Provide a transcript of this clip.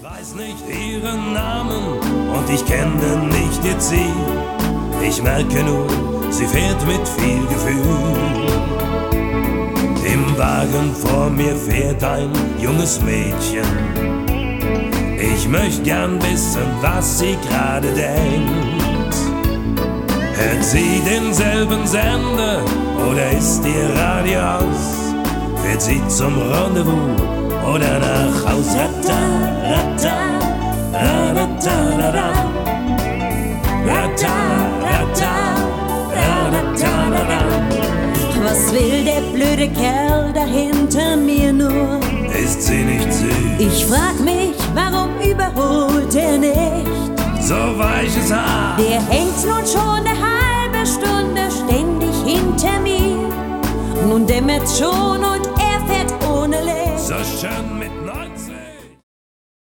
Weiß nicht ihren Namen und ich kenne nicht ihr Ziel. Ich merke nur, sie fährt mit viel Gefühl. Im Wagen vor mir fährt ein junges Mädchen. Ich möchte gern wissen, was sie gerade denkt. Hört sie denselben Sender oder ist ihr Radio aus? Fährt sie zum Rendezvous oder nach Haus? Was will der blöde Kerl da hinter mir nur? Ist sie nicht süß? Ich frag mich, warum überholt er nicht? So weiches Haar. Der hängt nun schon eine halbe Stunde ständig hinter mir. Nun dämmert's schon und er fährt ohne Licht. So schön mit